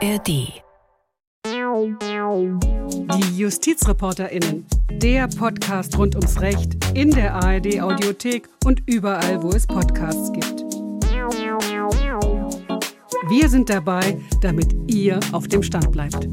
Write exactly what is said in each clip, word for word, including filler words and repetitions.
R D. Die JustizreporterInnen, der Podcast rund ums Recht in der A R D-Audiothek und überall, wo es Podcasts gibt. Wir sind dabei, damit ihr auf dem Stand bleibt.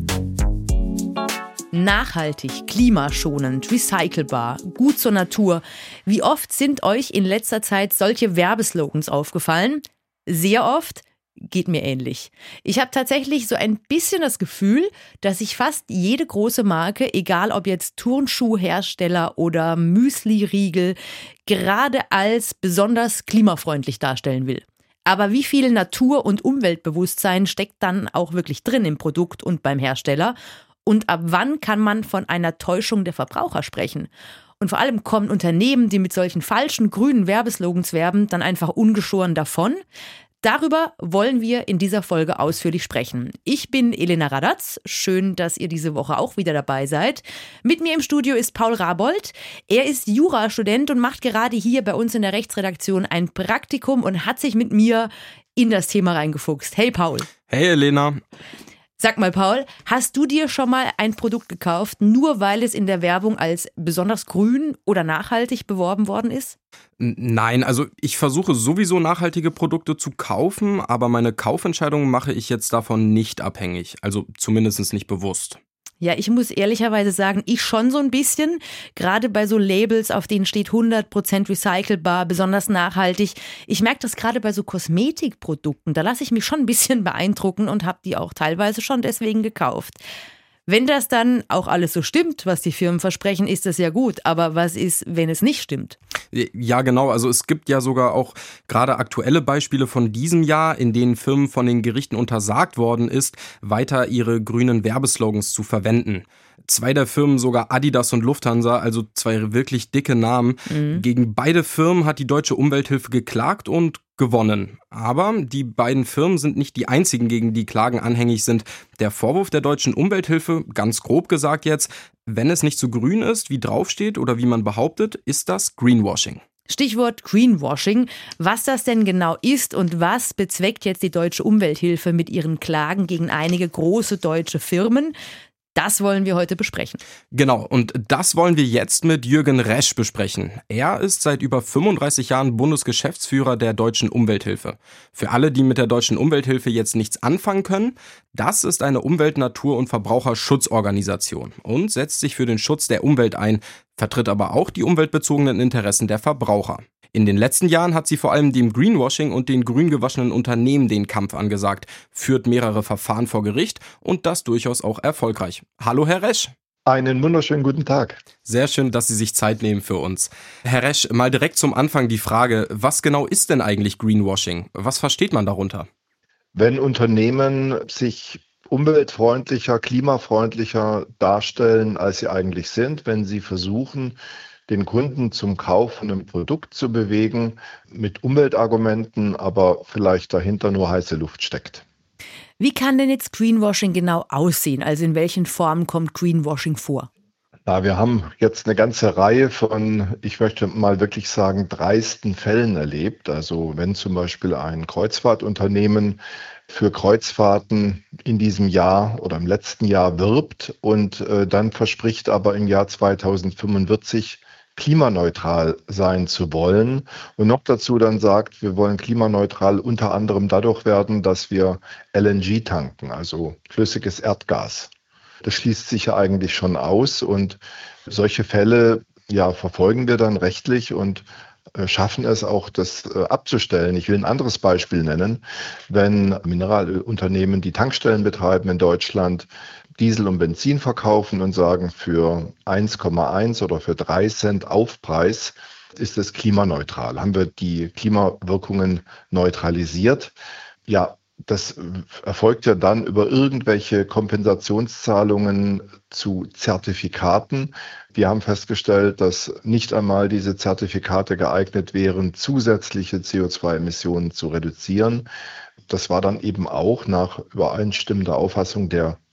Nachhaltig, klimaschonend, recycelbar, gut zur Natur. Wie oft sind euch in letzter Zeit solche Werbeslogans aufgefallen? Sehr oft. Geht mir ähnlich. Ich habe tatsächlich so ein bisschen das Gefühl, dass sich fast jede große Marke, egal ob jetzt Turnschuhhersteller oder Müsli-Riegel, gerade als besonders klimafreundlich darstellen will. Aber wie viel Natur- und Umweltbewusstsein steckt dann auch wirklich drin im Produkt und beim Hersteller? Und ab wann kann man von einer Täuschung der Verbraucher sprechen? Und vor allem kommen Unternehmen, die mit solchen falschen grünen Werbeslogans werben, dann einfach ungeschoren davon? Darüber wollen wir in dieser Folge ausführlich sprechen. Ich bin Elena Radatz. Schön, dass ihr diese Woche auch wieder dabei seid. Mit mir im Studio ist Paul Rabold. Er ist Jurastudent und macht gerade hier bei uns in der Rechtsredaktion ein Praktikum und hat sich mit mir in das Thema reingefuchst. Hey Paul. Hey Elena. Sag mal, Paul, hast du dir schon mal ein Produkt gekauft, nur weil es in der Werbung als besonders grün oder nachhaltig beworben worden ist? Nein, also ich versuche sowieso nachhaltige Produkte zu kaufen, aber meine Kaufentscheidungen mache ich jetzt davon nicht abhängig, also zumindest nicht bewusst. Ja, ich muss ehrlicherweise sagen, ich schon so ein bisschen. Gerade bei so Labels, auf denen steht hundert Prozent recycelbar, besonders nachhaltig. Ich merke das gerade bei so Kosmetikprodukten. Da lasse ich mich schon ein bisschen beeindrucken und habe die auch teilweise schon deswegen gekauft. Wenn das dann auch alles so stimmt, was die Firmen versprechen, ist das ja gut. Aber was ist, wenn es nicht stimmt? Ja, genau. Also es gibt ja sogar auch gerade aktuelle Beispiele von diesem Jahr, in denen Firmen von den Gerichten untersagt worden ist, weiter ihre grünen Werbeslogans zu verwenden. Zwei der Firmen, sogar Adidas und Lufthansa, also zwei wirklich dicke Namen. Mhm. Gegen beide Firmen hat die Deutsche Umwelthilfe geklagt und gewonnen. Aber die beiden Firmen sind nicht die einzigen, gegen die Klagen anhängig sind. Der Vorwurf der Deutschen Umwelthilfe, ganz grob gesagt jetzt, wenn es nicht so grün ist, wie draufsteht oder wie man behauptet, ist das Greenwashing. Stichwort Greenwashing. Was das denn genau ist und was bezweckt jetzt die Deutsche Umwelthilfe mit ihren Klagen gegen einige große deutsche Firmen? Das wollen wir heute besprechen. Genau, und das wollen wir jetzt mit Jürgen Resch besprechen. Er ist seit über fünfunddreißig Jahren Bundesgeschäftsführer der Deutschen Umwelthilfe. Für alle, die mit der Deutschen Umwelthilfe jetzt nichts anfangen können, das ist eine Umwelt-, Natur- und Verbraucherschutzorganisation und setzt sich für den Schutz der Umwelt ein, vertritt aber auch die umweltbezogenen Interessen der Verbraucher. In den letzten Jahren hat sie vor allem dem Greenwashing und den grün gewaschenen Unternehmen den Kampf angesagt, führt mehrere Verfahren vor Gericht und das durchaus auch erfolgreich. Hallo Herr Resch. Einen wunderschönen guten Tag. Sehr schön, dass Sie sich Zeit nehmen für uns. Herr Resch, mal direkt zum Anfang die Frage, was genau ist denn eigentlich Greenwashing? Was versteht man darunter? Wenn Unternehmen sich umweltfreundlicher, klimafreundlicher darstellen, als sie eigentlich sind, wenn sie versuchen, den Kunden zum Kauf von einem Produkt zu bewegen, mit Umweltargumenten, aber vielleicht dahinter nur heiße Luft steckt. Wie kann denn jetzt Greenwashing genau aussehen? Also in welchen Formen kommt Greenwashing vor? Na, wir haben jetzt eine ganze Reihe von, ich möchte mal wirklich sagen, dreisten Fällen erlebt. Also wenn zum Beispiel ein Kreuzfahrtunternehmen für Kreuzfahrten in diesem Jahr oder im letzten Jahr wirbt und äh, dann verspricht aber im Jahr zweitausendfünfundvierzig klimaneutral sein zu wollen und noch dazu dann sagt, wir wollen klimaneutral unter anderem dadurch werden, dass wir L N G tanken, also flüssiges Erdgas. Das schließt sich ja eigentlich schon aus und solche Fälle ja, verfolgen wir dann rechtlich und äh, schaffen es auch, das äh, abzustellen. Ich will ein anderes Beispiel nennen. Wenn Mineralölunternehmen, die Tankstellen betreiben in Deutschland, Diesel und Benzin verkaufen und sagen, für eins Komma eins oder für drei Cent Aufpreis ist es klimaneutral. Haben wir die Klimawirkungen neutralisiert? Ja, das erfolgt ja dann über irgendwelche Kompensationszahlungen zu Zertifikaten. Wir haben festgestellt, dass nicht einmal diese Zertifikate geeignet wären, zusätzliche C O zwei Emissionen zu reduzieren. Das war dann eben auch nach übereinstimmender Auffassung der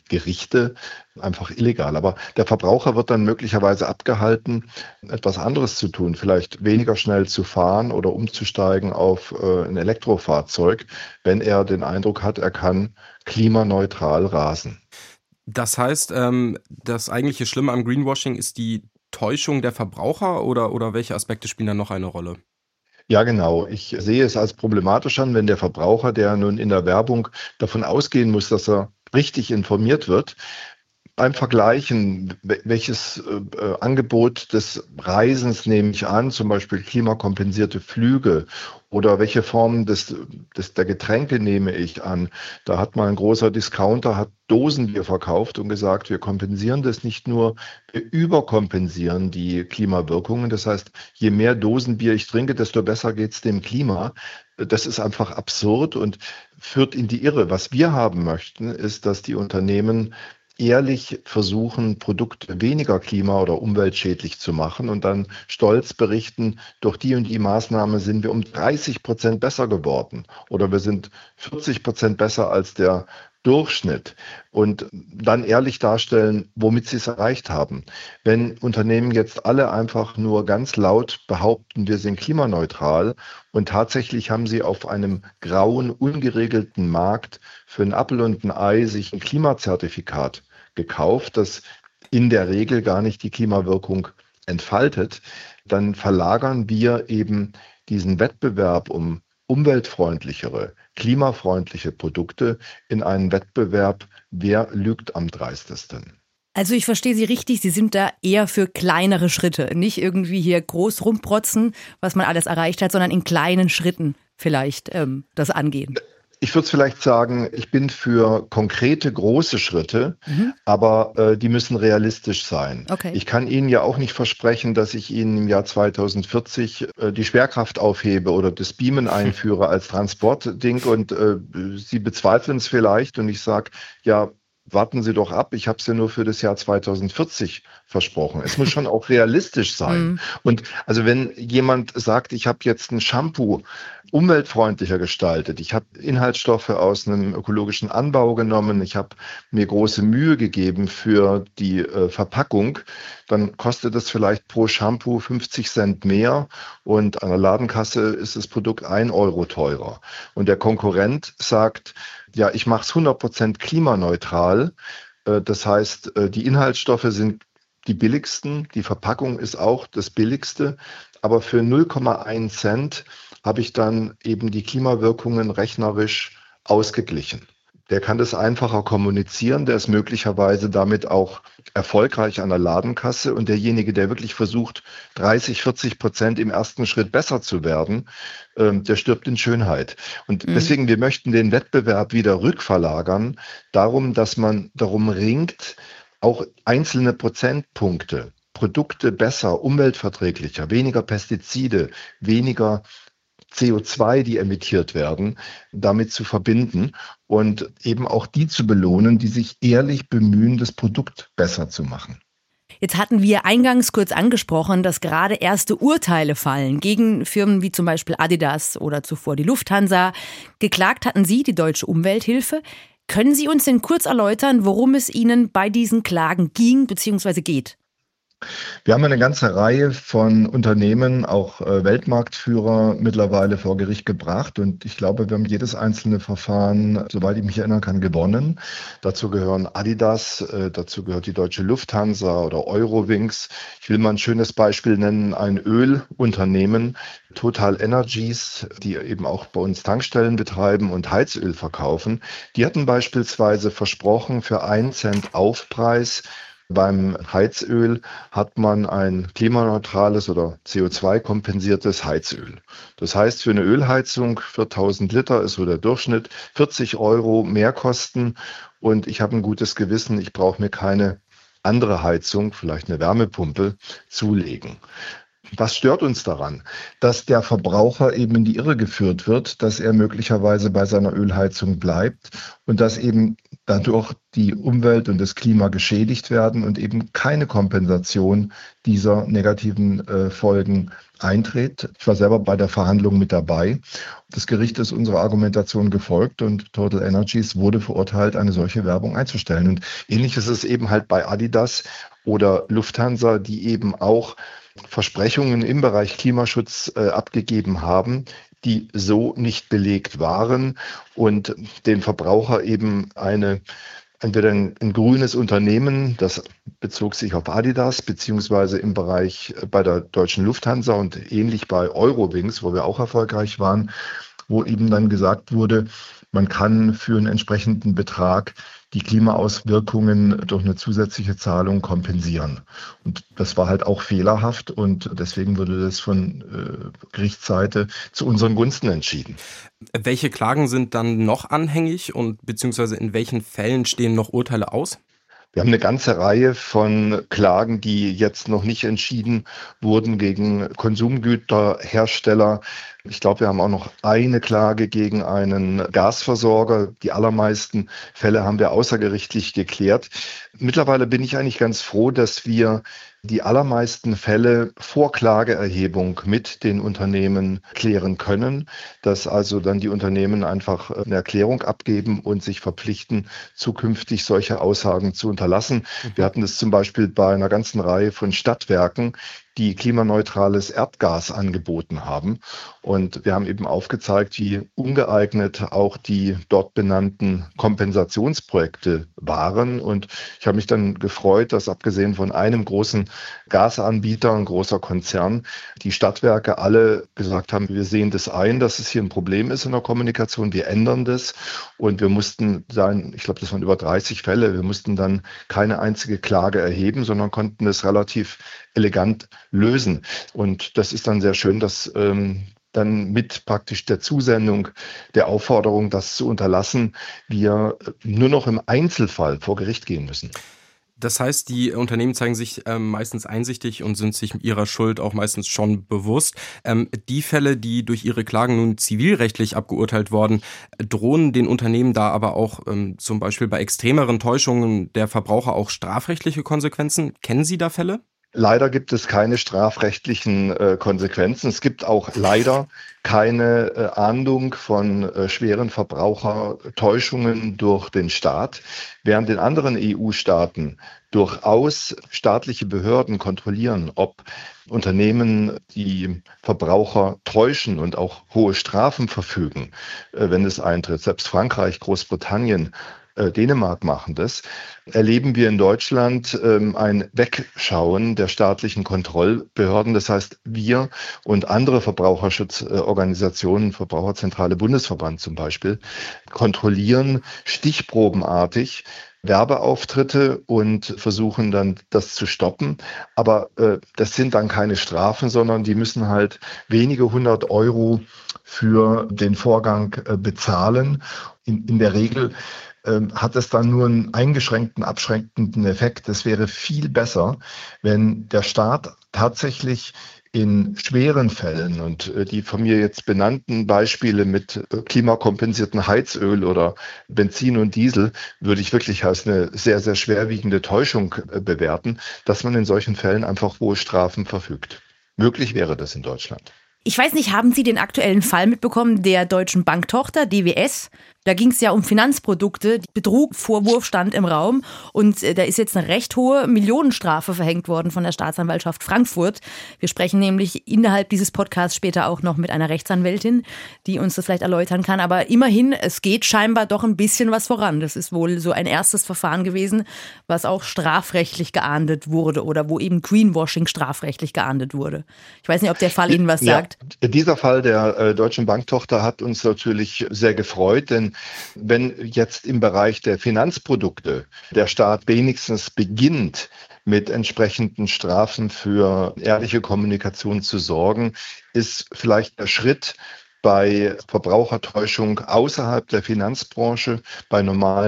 Gerichte einfach illegal. Aber der Verbraucher wird dann möglicherweise abgehalten, etwas anderes zu tun, vielleicht weniger schnell zu fahren oder umzusteigen auf äh, ein Elektrofahrzeug, wenn er den Eindruck hat, er kann klimaneutral rasen. Das heißt, ähm, das eigentliche Schlimme am Greenwashing ist die Täuschung der Verbraucher oder, oder welche Aspekte spielen da noch eine Rolle? Ja, genau. Ich sehe es als problematisch an, wenn der Verbraucher, der nun in der Werbung davon ausgehen muss, dass er richtig informiert wird, beim Vergleichen, welches äh, Angebot des Reisens nehme ich an, zum Beispiel klimakompensierte Flüge oder welche Formen des, des, der Getränke nehme ich an. Da hat mal ein großer Discounter hat Dosenbier verkauft und gesagt, wir kompensieren das nicht nur, wir überkompensieren die Klimawirkungen. Das heißt, je mehr Dosenbier ich trinke, desto besser geht es dem Klima. Das ist einfach absurd und führt in die Irre. Was wir haben möchten, ist, dass die Unternehmen ehrlich versuchen, Produkte weniger klima- oder umweltschädlich zu machen und dann stolz berichten, durch die und die Maßnahme sind wir um dreißig Prozent besser geworden oder wir sind vierzig Prozent besser als der Durchschnitt und dann ehrlich darstellen, womit sie es erreicht haben. Wenn Unternehmen jetzt alle einfach nur ganz laut behaupten, wir sind klimaneutral und tatsächlich haben sie auf einem grauen, ungeregelten Markt für ein Apfel und ein Ei sich ein Klimazertifikat gekauft, das in der Regel gar nicht die Klimawirkung entfaltet, dann verlagern wir eben diesen Wettbewerb um umweltfreundlichere, klimafreundliche Produkte in einen Wettbewerb, wer lügt am dreistesten. Also ich verstehe Sie richtig, Sie sind da eher für kleinere Schritte, nicht irgendwie hier groß rumprotzen, was man alles erreicht hat, sondern in kleinen Schritten vielleicht ähm, das angehen. Ich würde vielleicht sagen, ich bin für konkrete große Schritte, mhm. aber äh, die müssen realistisch sein. Okay. Ich kann Ihnen ja auch nicht versprechen, dass ich Ihnen im Jahr zweitausendvierzig äh, die Schwerkraft aufhebe oder das Beamen einführe als Transportding und äh, Sie bezweifeln es vielleicht und ich sage, ja, warten Sie doch ab, ich habe es ja nur für das Jahr zweitausendvierzig versprochen. Es muss schon auch realistisch sein. Mm. Und also wenn jemand sagt, ich habe jetzt ein Shampoo umweltfreundlicher gestaltet, ich habe Inhaltsstoffe aus einem ökologischen Anbau genommen, ich habe mir große Mühe gegeben für die äh, Verpackung, dann kostet das vielleicht pro Shampoo fünfzig Cent mehr und an der Ladenkasse ist das Produkt ein Euro teurer. Und der Konkurrent sagt, ja, ich mache es hundert Prozent klimaneutral. Das heißt, die Inhaltsstoffe sind die billigsten, die Verpackung ist auch das billigste, aber für null Komma eins Cent habe ich dann eben die Klimawirkungen rechnerisch ausgeglichen. Der kann das einfacher kommunizieren, der ist möglicherweise damit auch erfolgreich an der Ladenkasse und derjenige, der wirklich versucht, dreißig, vierzig Prozent im ersten Schritt besser zu werden, ähm, der stirbt in Schönheit. Und mhm. deswegen, wir möchten den Wettbewerb wieder rückverlagern, darum, dass man darum ringt, auch einzelne Prozentpunkte, Produkte besser, umweltverträglicher, weniger Pestizide, weniger C O zwei, die emittiert werden, damit zu verbinden und eben auch die zu belohnen, die sich ehrlich bemühen, das Produkt besser zu machen. Jetzt hatten wir eingangs kurz angesprochen, dass gerade erste Urteile fallen gegen Firmen wie zum Beispiel Adidas oder zuvor die Lufthansa. Geklagt hatten Sie, die Deutsche Umwelthilfe. Können Sie uns denn kurz erläutern, worum es Ihnen bei diesen Klagen ging bzw. geht? Wir haben eine ganze Reihe von Unternehmen, auch äh, Weltmarktführer mittlerweile vor Gericht gebracht und ich glaube, wir haben jedes einzelne Verfahren, soweit ich mich erinnern kann, gewonnen. Dazu gehören Adidas, äh, dazu gehört die Deutsche Lufthansa oder Eurowings. Ich will mal ein schönes Beispiel nennen, ein Ölunternehmen, Total Energies, die eben auch bei uns Tankstellen betreiben und Heizöl verkaufen. Die hatten beispielsweise versprochen, für einen Cent Aufpreis beim Heizöl hat man ein klimaneutrales oder C O zwei kompensiertes Heizöl. Das heißt, für eine Ölheizung für tausend Liter ist so der Durchschnitt vierzig Euro mehr kosten und ich habe ein gutes Gewissen, ich brauche mir keine andere Heizung, vielleicht eine Wärmepumpe, zulegen. Was stört uns daran? Dass der Verbraucher eben in die Irre geführt wird, dass er möglicherweise bei seiner Ölheizung bleibt und dass eben dadurch die Umwelt und das Klima geschädigt werden und eben keine Kompensation dieser negativen äh, Folgen eintritt. Ich war selber bei der Verhandlung mit dabei. Das Gericht ist unserer Argumentation gefolgt und Total Energies wurde verurteilt, eine solche Werbung einzustellen. Und ähnlich ist es eben halt bei Adidas oder Lufthansa, die eben auch Versprechungen im Bereich Klimaschutz äh, abgegeben haben, die so nicht belegt waren und den Verbraucher eben eine entweder ein, ein grünes Unternehmen, das bezog sich auf Adidas, beziehungsweise im Bereich äh, bei der deutschen Lufthansa und ähnlich bei Eurowings, wo wir auch erfolgreich waren, wo eben dann gesagt wurde, man kann für einen entsprechenden Betrag die Klimaauswirkungen durch eine zusätzliche Zahlung kompensieren. Und das war halt auch fehlerhaft und deswegen wurde das von äh, Gerichtsseite zu unseren Gunsten entschieden. Welche Klagen sind dann noch anhängig und beziehungsweise in welchen Fällen stehen noch Urteile aus? Wir haben eine ganze Reihe von Klagen, die jetzt noch nicht entschieden wurden gegen Konsumgüterhersteller. Ich glaube, wir haben auch noch eine Klage gegen einen Gasversorger. Die allermeisten Fälle haben wir außergerichtlich geklärt. Mittlerweile bin ich eigentlich ganz froh, dass wir die allermeisten Fälle vor Klageerhebung mit den Unternehmen klären können, dass also dann die Unternehmen einfach eine Erklärung abgeben und sich verpflichten, zukünftig solche Aussagen zu unterlassen. Wir hatten das zum Beispiel bei einer ganzen Reihe von Stadtwerken, die klimaneutrales Erdgas angeboten haben. Und wir haben eben aufgezeigt, wie ungeeignet auch die dort benannten Kompensationsprojekte waren. Und ich habe mich dann gefreut, dass abgesehen von einem großen Gasanbieter, ein großer Konzern, die Stadtwerke alle gesagt haben, wir sehen das ein, dass es hier ein Problem ist in der Kommunikation, wir ändern das. Und wir mussten dann, ich glaube, das waren über dreißig Fälle, wir mussten dann keine einzige Klage erheben, sondern konnten es relativ elegant lösen. Und das ist dann sehr schön, dass ähm, dann mit praktisch der Zusendung der Aufforderung, das zu unterlassen, wir nur noch im Einzelfall vor Gericht gehen müssen. Das heißt, die Unternehmen zeigen sich ähm, meistens einsichtig und sind sich ihrer Schuld auch meistens schon bewusst. Ähm, die Fälle, die durch ihre Klagen nun zivilrechtlich abgeurteilt wurden, drohen den Unternehmen da aber auch ähm, zum Beispiel bei extremeren Täuschungen der Verbraucher auch strafrechtliche Konsequenzen. Kennen Sie da Fälle? Leider gibt es keine strafrechtlichen äh, Konsequenzen. Es gibt auch leider keine äh, Ahndung von äh, schweren Verbrauchertäuschungen durch den Staat, während in anderen E U-Staaten durchaus staatliche Behörden kontrollieren, ob Unternehmen die Verbraucher täuschen und auch hohe Strafen verfügen, äh, wenn es eintritt. Selbst Frankreich, Großbritannien, Dänemark machen das, erleben wir in Deutschland ähm, ein Wegschauen der staatlichen Kontrollbehörden. Das heißt, wir und andere Verbraucherschutzorganisationen, Verbraucherzentrale Bundesverband zum Beispiel, kontrollieren stichprobenartig Werbeauftritte und versuchen dann das zu stoppen. Aber äh, das sind dann keine Strafen, sondern die müssen halt wenige hundert Euro für den Vorgang äh, bezahlen. In, in der Regel hat es dann nur einen eingeschränkten, abschränkenden Effekt. Es wäre viel besser, wenn der Staat tatsächlich in schweren Fällen und die von mir jetzt benannten Beispiele mit klimakompensierten Heizöl oder Benzin und Diesel würde ich wirklich als eine sehr, sehr schwerwiegende Täuschung bewerten, dass man in solchen Fällen einfach hohe Strafen verfügt. Möglich wäre das in Deutschland. Ich weiß nicht, haben Sie den aktuellen Fall mitbekommen der deutschen Banktochter D W S? Da ging es ja um Finanzprodukte. Betrug, Vorwurf stand im Raum. Und äh, da ist jetzt eine recht hohe Millionenstrafe verhängt worden von der Staatsanwaltschaft Frankfurt. Wir sprechen nämlich innerhalb dieses Podcasts später auch noch mit einer Rechtsanwältin, die uns das vielleicht erläutern kann. Aber immerhin, es geht scheinbar doch ein bisschen was voran. Das ist wohl so ein erstes Verfahren gewesen, was auch strafrechtlich geahndet wurde oder wo eben Greenwashing strafrechtlich geahndet wurde. Ich weiß nicht, ob der Fall Ihnen was sagt. Ja, dieser Fall der äh, deutschen Banktochter hat uns natürlich sehr gefreut, denn wenn jetzt im Bereich der Finanzprodukte der Staat wenigstens beginnt, mit entsprechenden Strafen für ehrliche Kommunikation zu sorgen, ist vielleicht der Schritt bei Verbrauchertäuschung außerhalb der Finanzbranche, bei normalen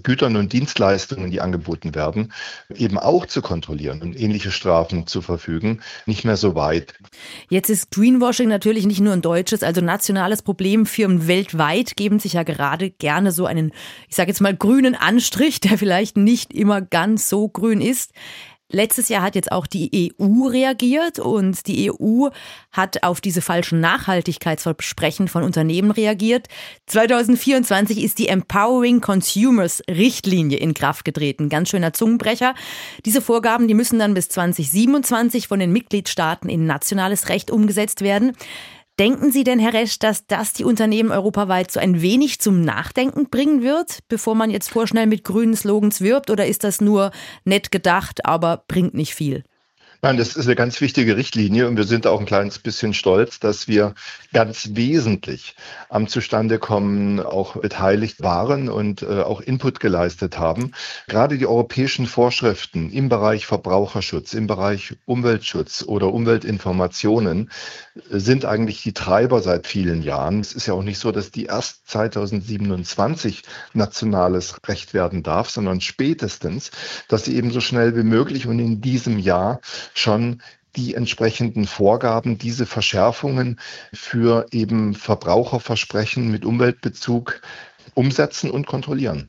Gütern und Dienstleistungen, die angeboten werden, eben auch zu kontrollieren und ähnliche Strafen zu verfügen, nicht mehr so weit. Jetzt ist Greenwashing natürlich nicht nur ein deutsches, also nationales Problem. Firmen weltweit geben sich ja gerade gerne so einen, ich sage jetzt mal, grünen Anstrich, der vielleicht nicht immer ganz so grün ist. Letztes Jahr hat jetzt auch die E U reagiert und die E U hat auf diese falschen Nachhaltigkeitsversprechen von Unternehmen reagiert. zwanzig vierundzwanzig ist die Empowering Consumers Richtlinie in Kraft getreten. Ganz schöner Zungenbrecher. Diese Vorgaben, die müssen dann bis zwanzig siebenundzwanzig von den Mitgliedstaaten in nationales Recht umgesetzt werden. Denken Sie denn, Herr Resch, dass das die Unternehmen europaweit so ein wenig zum Nachdenken bringen wird, bevor man jetzt vorschnell mit grünen Slogans wirbt? Oder ist das nur nett gedacht, aber bringt nicht viel? Nein, das ist eine ganz wichtige Richtlinie und wir sind auch ein kleines bisschen stolz, dass wir ganz wesentlich am Zustandekommen auch beteiligt waren und äh, auch Input geleistet haben. Gerade die europäischen Vorschriften im Bereich Verbraucherschutz, im Bereich Umweltschutz oder Umweltinformationen sind eigentlich die Treiber seit vielen Jahren. Es ist ja auch nicht so, dass die erst zwanzig siebenundzwanzig nationales Recht werden darf, sondern spätestens, dass sie eben so schnell wie möglich und in diesem Jahr schon die entsprechenden Vorgaben, diese Verschärfungen für eben Verbraucherversprechen mit Umweltbezug umsetzen und kontrollieren.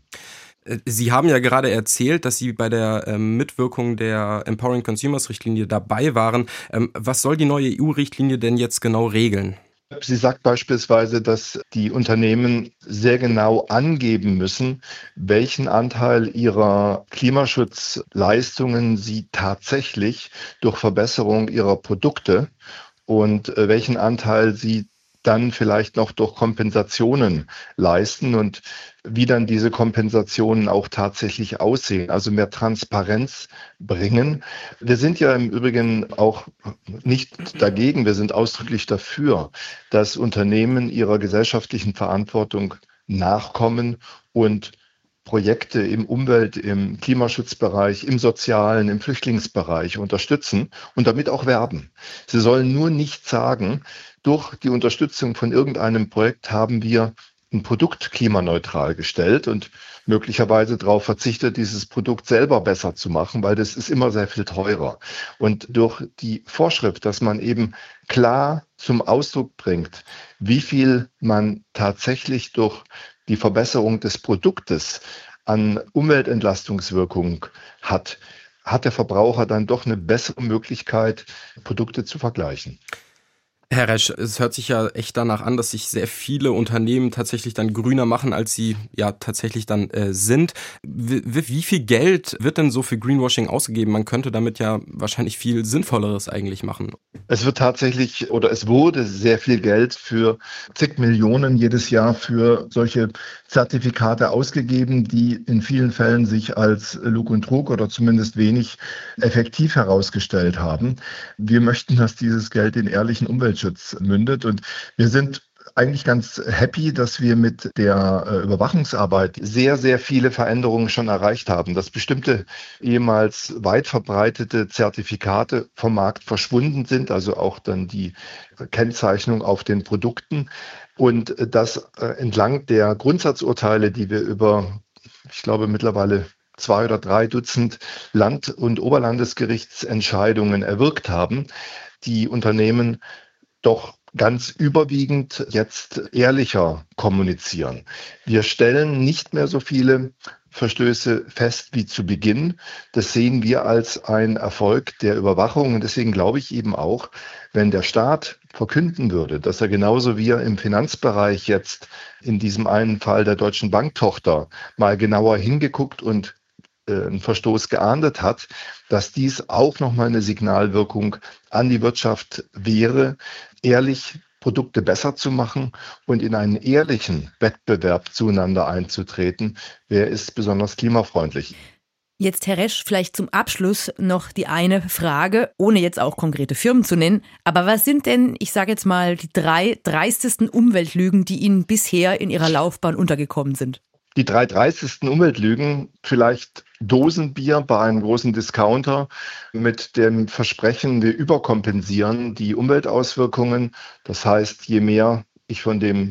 Sie haben ja gerade erzählt, dass Sie bei der ähm, Mitwirkung der Empowering Consumers Richtlinie dabei waren. Ähm, was soll die neue E U-Richtlinie denn jetzt genau regeln? Sie sagt beispielsweise, dass die Unternehmen sehr genau angeben müssen, welchen Anteil ihrer Klimaschutzleistungen sie tatsächlich durch Verbesserung ihrer Produkte und welchen Anteil sie dann vielleicht noch durch Kompensationen leisten und wie dann diese Kompensationen auch tatsächlich aussehen, also mehr Transparenz bringen. Wir sind ja im Übrigen auch nicht dagegen, wir sind ausdrücklich dafür, dass Unternehmen ihrer gesellschaftlichen Verantwortung nachkommen und Projekte im Umwelt-, im Klimaschutzbereich, im sozialen, im Flüchtlingsbereich unterstützen und damit auch werben. Sie sollen nur nicht sagen, durch die Unterstützung von irgendeinem Projekt haben wir ein Produkt klimaneutral gestellt und möglicherweise darauf verzichtet, dieses Produkt selber besser zu machen, weil das ist immer sehr viel teurer. Und durch die Vorschrift, dass man eben klar zum Ausdruck bringt, wie viel man tatsächlich durch die Verbesserung des Produktes an Umweltentlastungswirkung hat, hat der Verbraucher dann doch eine bessere Möglichkeit, Produkte zu vergleichen. Herr Resch, es hört sich ja echt danach an, dass sich sehr viele Unternehmen tatsächlich dann grüner machen, als sie ja tatsächlich dann äh, sind. Wie, wie viel Geld wird denn so für Greenwashing ausgegeben? Man könnte damit ja wahrscheinlich viel Sinnvolleres eigentlich machen. Es wird tatsächlich oder es wurde sehr viel Geld für zig Millionen jedes Jahr für solche Zertifikate ausgegeben, die in vielen Fällen sich als Lug und Trug oder zumindest wenig effektiv herausgestellt haben. Wir möchten, dass dieses Geld in ehrlichen Umweltschutz mündet und wir sind eigentlich ganz happy, dass wir mit der äh, Überwachungsarbeit sehr, sehr viele Veränderungen schon erreicht haben, dass bestimmte ehemals weit verbreitete Zertifikate vom Markt verschwunden sind, also auch dann die Kennzeichnung auf den Produkten und äh, dass äh, entlang der Grundsatzurteile, die wir über, ich glaube mittlerweile zwei oder drei Dutzend Land- und Oberlandesgerichtsentscheidungen erwirkt haben, die Unternehmen doch ganz überwiegend jetzt ehrlicher kommunizieren. Wir stellen nicht mehr so viele Verstöße fest wie zu Beginn. Das sehen wir als einen Erfolg der Überwachung. Und deswegen glaube ich eben auch, wenn der Staat verkünden würde, dass er genauso wie er im Finanzbereich jetzt in diesem einen Fall der Deutschen Banktochter mal genauer hingeguckt und einen Verstoß geahndet hat, dass dies auch nochmal eine Signalwirkung an die Wirtschaft wäre, ehrlich Produkte besser zu machen und in einen ehrlichen Wettbewerb zueinander einzutreten. Wer ist besonders klimafreundlich? Jetzt, Herr Resch, vielleicht zum Abschluss noch die eine Frage, ohne jetzt auch konkrete Firmen zu nennen. Aber was sind denn, ich sage jetzt mal, die drei dreistesten Umweltlügen, die Ihnen bisher in Ihrer Laufbahn untergekommen sind? Die drei dreistesten Umweltlügen, vielleicht Dosenbier bei einem großen Discounter mit dem Versprechen, wir überkompensieren die Umweltauswirkungen. Das heißt, je mehr ich von dem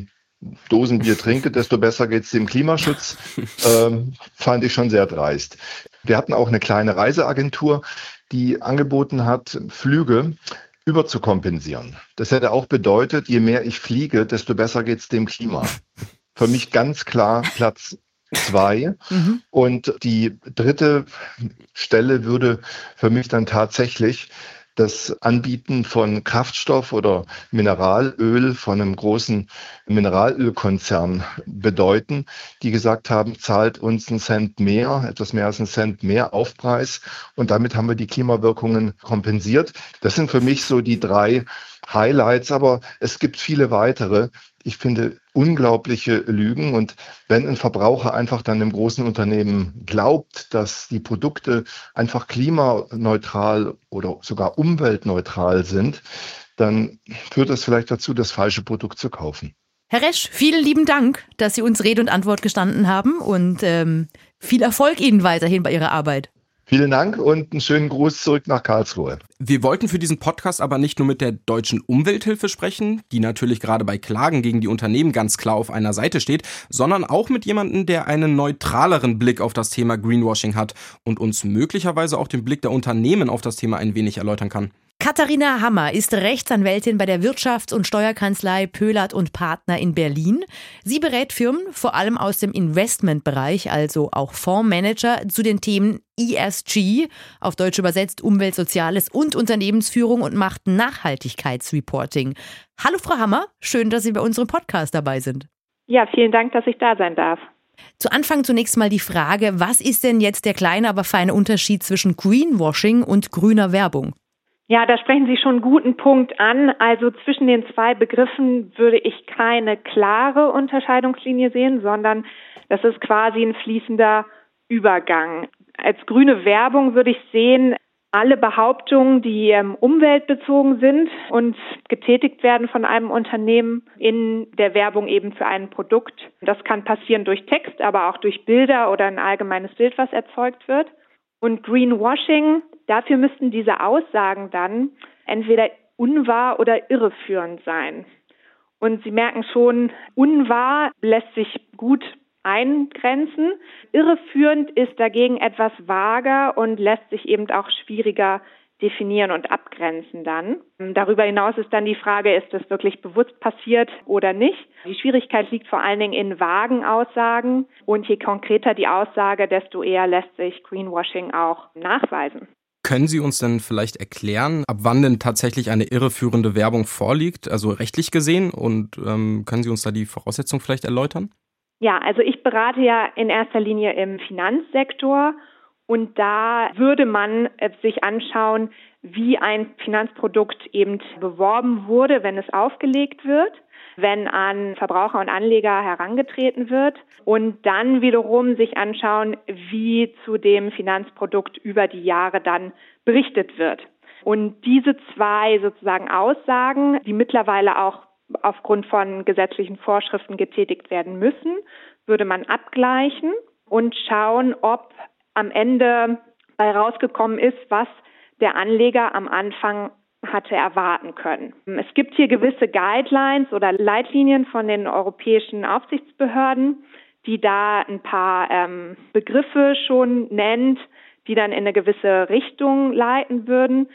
Dosenbier trinke, desto besser geht es dem Klimaschutz, ähm, fand ich schon sehr dreist. Wir hatten auch eine kleine Reiseagentur, die angeboten hat, Flüge überzukompensieren. Das hätte auch bedeutet, je mehr ich fliege, desto besser geht es dem Klima. Für mich ganz klar Platz zwei. Mhm. Und die dritte Stelle würde für mich dann tatsächlich das Anbieten von Kraftstoff oder Mineralöl von einem großen Mineralölkonzern bedeuten, die gesagt haben, zahlt uns einen Cent mehr, etwas mehr als einen Cent mehr Aufpreis, und damit haben wir die Klimawirkungen kompensiert. Das sind für mich so die drei Highlights, aber es gibt viele weitere. Ich finde unglaubliche Lügen, und wenn ein Verbraucher einfach dann im großen Unternehmen glaubt, dass die Produkte einfach klimaneutral oder sogar umweltneutral sind, dann führt das vielleicht dazu, das falsche Produkt zu kaufen. Herr Resch, vielen lieben Dank, dass Sie uns Rede und Antwort gestanden haben, und ähm, viel Erfolg Ihnen weiterhin bei Ihrer Arbeit. Vielen Dank und einen schönen Gruß zurück nach Karlsruhe. Wir wollten für diesen Podcast aber nicht nur mit der Deutschen Umwelthilfe sprechen, die natürlich gerade bei Klagen gegen die Unternehmen ganz klar auf einer Seite steht, sondern auch mit jemandem, der einen neutraleren Blick auf das Thema Greenwashing hat und uns möglicherweise auch den Blick der Unternehmen auf das Thema ein wenig erläutern kann. Katharina Hammer ist Rechtsanwältin bei der Wirtschafts- und Steuerkanzlei Pöhlert und Partner in Berlin. Sie berät Firmen, vor allem aus dem Investmentbereich, also auch Fondsmanager, zu den Themen E S G, auf Deutsch übersetzt Umwelt, Soziales und Unternehmensführung, und macht Nachhaltigkeitsreporting. Hallo Frau Hammer, schön, dass Sie bei unserem Podcast dabei sind. Ja, vielen Dank, dass ich da sein darf. Zu Anfang zunächst mal die Frage, was ist denn jetzt der kleine, aber feine Unterschied zwischen Greenwashing und grüner Werbung? Ja, da sprechen Sie schon einen guten Punkt an. Also zwischen den zwei Begriffen würde ich keine klare Unterscheidungslinie sehen, sondern das ist quasi ein fließender Übergang. Als grüne Werbung würde ich sehen, alle Behauptungen, die ähm, umweltbezogen sind und getätigt werden von einem Unternehmen in der Werbung eben für ein Produkt. Das kann passieren durch Text, aber auch durch Bilder oder ein allgemeines Bild, was erzeugt wird. Und Greenwashing, dafür müssten diese Aussagen dann entweder unwahr oder irreführend sein. Und Sie merken schon, unwahr lässt sich gut eingrenzen. Irreführend ist dagegen etwas vager und lässt sich eben auch schwieriger definieren und abgrenzen dann. Darüber hinaus ist dann die Frage, ist das wirklich bewusst passiert oder nicht? Die Schwierigkeit liegt vor allen Dingen in vagen Aussagen, und je konkreter die Aussage, desto eher lässt sich Greenwashing auch nachweisen. Können Sie uns denn vielleicht erklären, ab wann denn tatsächlich eine irreführende Werbung vorliegt, also rechtlich gesehen, und ähm, können Sie uns da die Voraussetzungen vielleicht erläutern? Ja, also ich berate ja in erster Linie im Finanzsektor. Und da würde man sich anschauen, wie ein Finanzprodukt eben beworben wurde, wenn es aufgelegt wird, wenn an Verbraucher und Anleger herangetreten wird, und dann wiederum sich anschauen, wie zu dem Finanzprodukt über die Jahre dann berichtet wird. Und diese zwei sozusagen Aussagen, die mittlerweile auch aufgrund von gesetzlichen Vorschriften getätigt werden müssen, würde man abgleichen und schauen, ob am Ende bei rausgekommen ist, was der Anleger am Anfang hatte erwarten können. Es gibt hier gewisse Guidelines oder Leitlinien von den europäischen Aufsichtsbehörden, die da ein paar ähm, Begriffe schon nennt, die dann in eine gewisse Richtung leiten würden.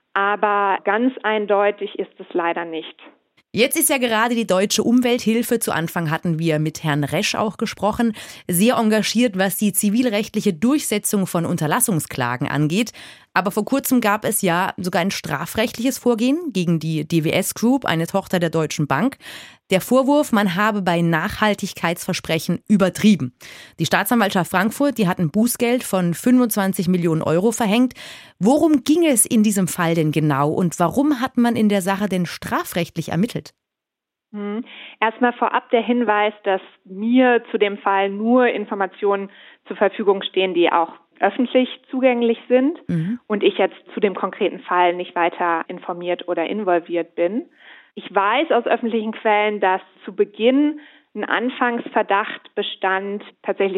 Aber ganz eindeutig ist es leider nicht. Jetzt ist ja gerade die Deutsche Umwelthilfe, zu Anfang hatten wir mit Herrn Resch auch gesprochen, sehr engagiert, was die zivilrechtliche Durchsetzung von Unterlassungsklagen angeht. Aber vor kurzem gab es ja sogar ein strafrechtliches Vorgehen gegen die D W S Group, eine Tochter der Deutschen Bank. Der Vorwurf, man habe bei Nachhaltigkeitsversprechen übertrieben. Die Staatsanwaltschaft Frankfurt, die hat ein Bußgeld von fünfundzwanzig Millionen Euro verhängt. Worum ging es in diesem Fall denn genau, und warum hat man in der Sache denn strafrechtlich ermittelt? Hm. Erstmal vorab der Hinweis, dass mir zu dem Fall nur Informationen zur Verfügung stehen, die auch öffentlich zugänglich sind, mhm. und ich jetzt zu dem konkreten Fall nicht weiter informiert oder involviert bin. Ich weiß aus öffentlichen Quellen, dass zu Beginn ein Anfangsverdacht bestand, tatsächlich, dass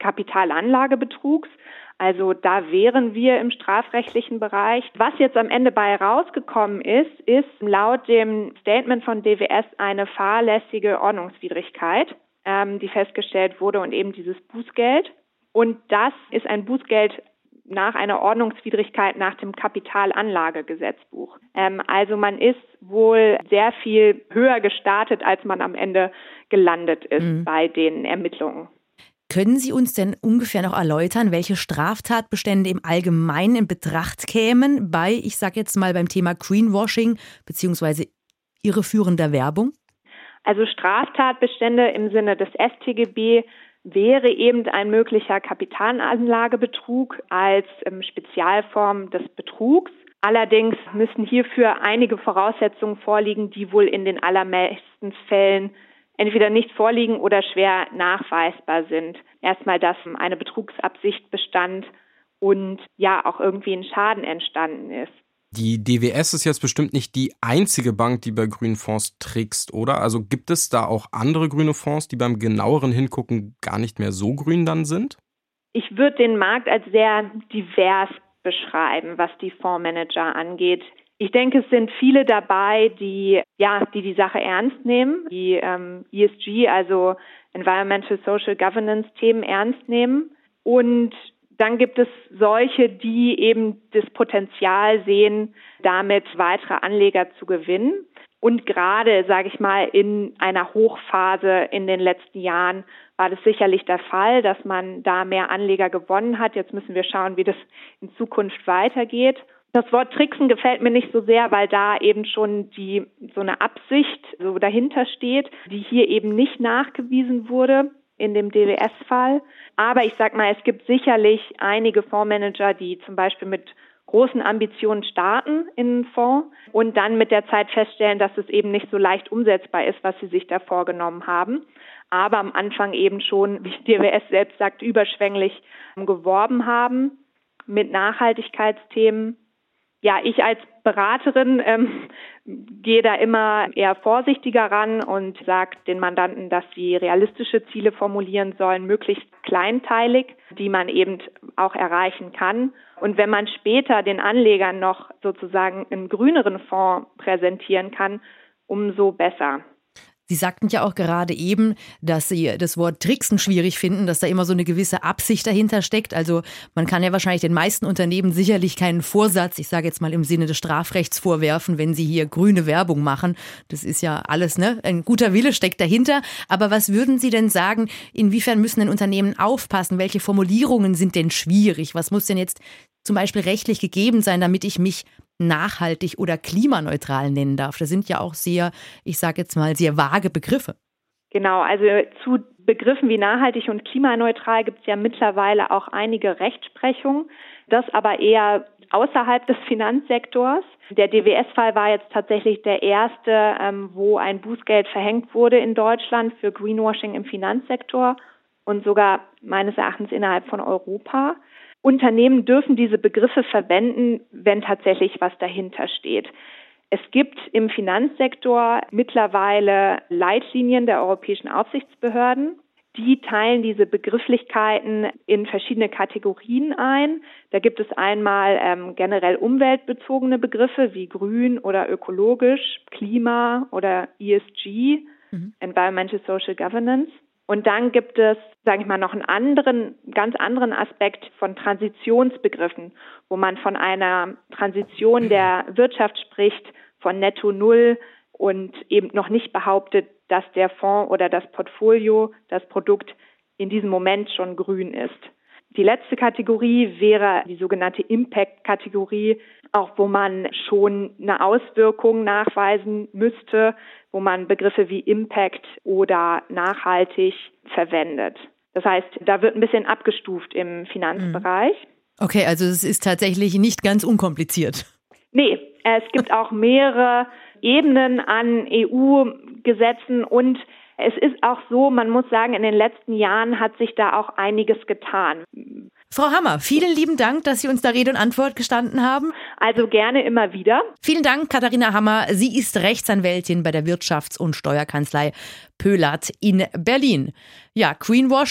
Kapitalanlagebetrugs. Also da wären wir im strafrechtlichen Bereich. Was jetzt am Ende bei rausgekommen ist, ist laut dem Statement von D W S eine fahrlässige Ordnungswidrigkeit, ähm, die festgestellt wurde, und eben dieses Bußgeld. Und das ist ein Bußgeld nach einer Ordnungswidrigkeit nach dem Kapitalanlagegesetzbuch. Ähm, also man ist wohl sehr viel höher gestartet, als man am Ende gelandet ist mhm. bei den Ermittlungen. Können Sie uns denn ungefähr noch erläutern, welche Straftatbestände im Allgemeinen in Betracht kämen bei, ich sage jetzt mal beim Thema Greenwashing bzw. irreführender Werbung? Also Straftatbestände im Sinne des S T G B wäre eben ein möglicher Kapitalanlagebetrug als ähm, Spezialform des Betrugs. Allerdings müssen hierfür einige Voraussetzungen vorliegen, die wohl in den allermeisten Fällen entweder nicht vorliegen oder schwer nachweisbar sind. Erstmal, dass eine Betrugsabsicht bestand und ja auch irgendwie ein Schaden entstanden ist. Die D W S ist jetzt bestimmt nicht die einzige Bank, die bei grünen Fonds trickst, oder? Also gibt es da auch andere grüne Fonds, die beim genaueren Hingucken gar nicht mehr so grün dann sind? Ich würde den Markt als sehr divers beschreiben, was die Fondsmanager angeht. Ich denke, es sind viele dabei, die ja, die die Sache ernst nehmen, die ähm, E S G, also Environmental Social Governance Themen ernst nehmen. Und dann gibt es solche, die eben das Potenzial sehen, damit weitere Anleger zu gewinnen. Und gerade, sage ich mal, in einer Hochphase in den letzten Jahren war das sicherlich der Fall, dass man da mehr Anleger gewonnen hat. Jetzt müssen wir schauen, wie das in Zukunft weitergeht. Das Wort Tricksen gefällt mir nicht so sehr, weil da eben schon die so eine Absicht so dahinter steht, die hier eben nicht nachgewiesen wurde in dem D W S-Fall. Aber ich sag mal, es gibt sicherlich einige Fondsmanager, die zum Beispiel mit großen Ambitionen starten in einen Fonds und dann mit der Zeit feststellen, dass es eben nicht so leicht umsetzbar ist, was sie sich da vorgenommen haben. Aber am Anfang eben schon, wie D W S selbst sagt, überschwänglich geworben haben mit Nachhaltigkeitsthemen. Ja, ich als Beraterin ähm, gehe da immer eher vorsichtiger ran und sage den Mandanten, dass sie realistische Ziele formulieren sollen, möglichst kleinteilig, die man eben auch erreichen kann. Und wenn man später den Anlegern noch sozusagen einen grüneren Fonds präsentieren kann, umso besser. Sie sagten ja auch gerade eben, dass Sie das Wort Tricksen schwierig finden, dass da immer so eine gewisse Absicht dahinter steckt. Also man kann ja wahrscheinlich den meisten Unternehmen sicherlich keinen Vorsatz, ich sage jetzt mal im Sinne des Strafrechts, vorwerfen, wenn sie hier grüne Werbung machen. Das ist ja alles, ne? Ein guter Wille steckt dahinter. Aber was würden Sie denn sagen, inwiefern müssen denn Unternehmen aufpassen? Welche Formulierungen sind denn schwierig? Was muss denn jetzt zum Beispiel rechtlich gegeben sein, damit ich mich nachhaltig oder klimaneutral nennen darf? Das sind ja auch sehr, ich sage jetzt mal, sehr vage Begriffe. Genau, also zu Begriffen wie nachhaltig und klimaneutral gibt es ja mittlerweile auch einige Rechtsprechung, das aber eher außerhalb des Finanzsektors. Der D W S-Fall war jetzt tatsächlich der erste, ähm, wo ein Bußgeld verhängt wurde in Deutschland für Greenwashing im Finanzsektor und sogar meines Erachtens innerhalb von Europa. Unternehmen dürfen diese Begriffe verwenden, wenn tatsächlich was dahinter steht. Es gibt im Finanzsektor mittlerweile Leitlinien der europäischen Aufsichtsbehörden. Die teilen diese Begrifflichkeiten in verschiedene Kategorien ein. Da gibt es einmal ähm, generell umweltbezogene Begriffe wie grün oder ökologisch, Klima oder E S G, mhm. Environmental Social Governance. Und dann gibt es, sage ich mal, noch einen anderen, ganz anderen Aspekt von Transitionsbegriffen, wo man von einer Transition der Wirtschaft spricht, von Netto Null und eben noch nicht behauptet, dass der Fonds oder das Portfolio, das Produkt in diesem Moment schon grün ist. Die letzte Kategorie wäre die sogenannte Impact-Kategorie, auch wo man schon eine Auswirkung nachweisen müsste, wo man Begriffe wie Impact oder nachhaltig verwendet. Das heißt, da wird ein bisschen abgestuft im Finanzbereich. Okay, also es ist tatsächlich nicht ganz unkompliziert. Nee, es gibt auch mehrere Ebenen an E U-Gesetzen und es ist auch so, man muss sagen, in den letzten Jahren hat sich da auch einiges getan. Frau Hammer, vielen lieben Dank, dass Sie uns da Rede und Antwort gestanden haben. Also gerne immer wieder. Vielen Dank, Katharina Hammer. Sie ist Rechtsanwältin bei der Wirtschafts- und Steuerkanzlei Pöhlert in Berlin. Ja, Greenwashing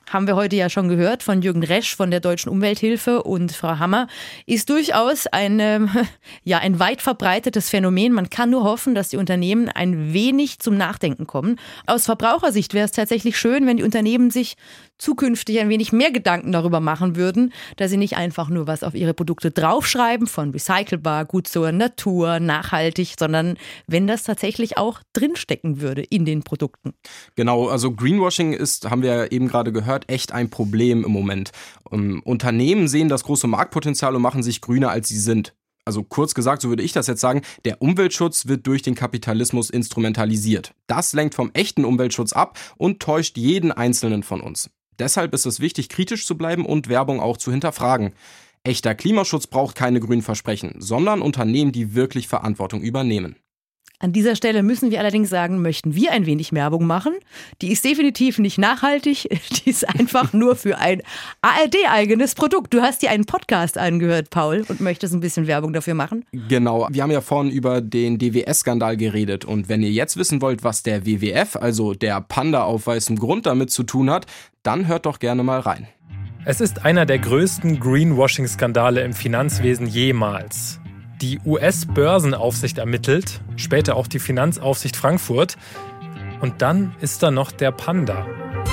haben wir heute ja schon gehört von Jürgen Resch von der Deutschen Umwelthilfe und Frau Hammer, ist durchaus ein, ähm, ja, ein weit verbreitetes Phänomen. Man kann nur hoffen, dass die Unternehmen ein wenig zum Nachdenken kommen. Aus Verbrauchersicht wäre es tatsächlich schön, wenn die Unternehmen sich zukünftig ein wenig mehr Gedanken darüber machen würden, dass sie nicht einfach nur was auf ihre Produkte draufschreiben, von recycelbar, gut zur Natur, nachhaltig, sondern wenn das tatsächlich auch drinstecken würde in den Produkten. Genau, also Greenwashing ist, haben wir ja eben gerade gehört, echt ein Problem im Moment. Um, Unternehmen sehen das große Marktpotenzial und machen sich grüner, als sie sind. Also kurz gesagt, so würde ich das jetzt sagen, der Umweltschutz wird durch den Kapitalismus instrumentalisiert. Das lenkt vom echten Umweltschutz ab und täuscht jeden Einzelnen von uns. Deshalb ist es wichtig, kritisch zu bleiben und Werbung auch zu hinterfragen. Echter Klimaschutz braucht keine grünen Versprechen, sondern Unternehmen, die wirklich Verantwortung übernehmen. An dieser Stelle müssen wir allerdings sagen, möchten wir ein wenig Werbung machen. Die ist definitiv nicht nachhaltig, die ist einfach nur für ein A R D-eigenes Produkt. Du hast dir einen Podcast angehört, Paul, und möchtest ein bisschen Werbung dafür machen? Genau, wir haben ja vorhin über den D W S-Skandal geredet und wenn ihr jetzt wissen wollt, was der W W F, also der Panda auf weißem Grund, damit zu tun hat, dann hört doch gerne mal rein. Es ist einer der größten Greenwashing-Skandale im Finanzwesen jemals. Die U S-Börsenaufsicht ermittelt, später auch die Finanzaufsicht Frankfurt. Und dann ist da noch der Panda.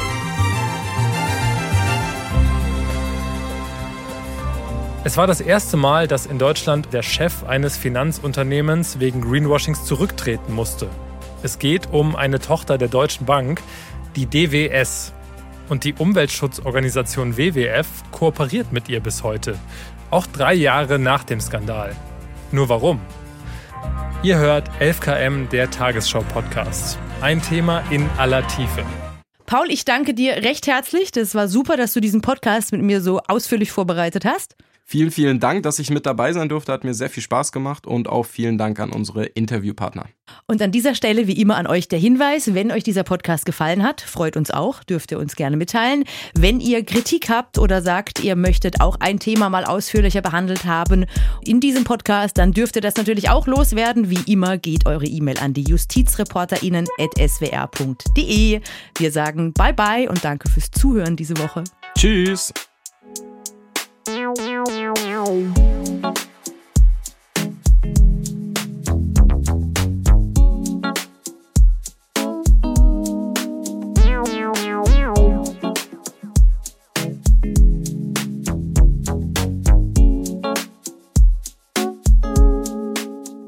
Es war das erste Mal, dass in Deutschland der Chef eines Finanzunternehmens wegen Greenwashings zurücktreten musste. Es geht um eine Tochter der Deutschen Bank, die D W S. Und die Umweltschutzorganisation W W F kooperiert mit ihr bis heute. Auch drei Jahre nach dem Skandal. Nur warum? Ihr hört elf Kilometer, der Tagesschau-Podcast. Ein Thema in aller Tiefe. Paul, ich danke dir recht herzlich. Das war super, dass du diesen Podcast mit mir so ausführlich vorbereitet hast. Vielen, vielen Dank, dass ich mit dabei sein durfte. Hat mir sehr viel Spaß gemacht und auch vielen Dank an unsere Interviewpartner. Und an dieser Stelle wie immer an euch der Hinweis, wenn euch dieser Podcast gefallen hat, freut uns auch, dürft ihr uns gerne mitteilen. Wenn ihr Kritik habt oder sagt, ihr möchtet auch ein Thema mal ausführlicher behandelt haben in diesem Podcast, dann dürft ihr das natürlich auch loswerden. Wie immer geht eure E-Mail an die justizreporterinnen at s w r punkt d e. Wir sagen bye bye und danke fürs Zuhören diese Woche. Tschüss. Meow, meow, meow, meow.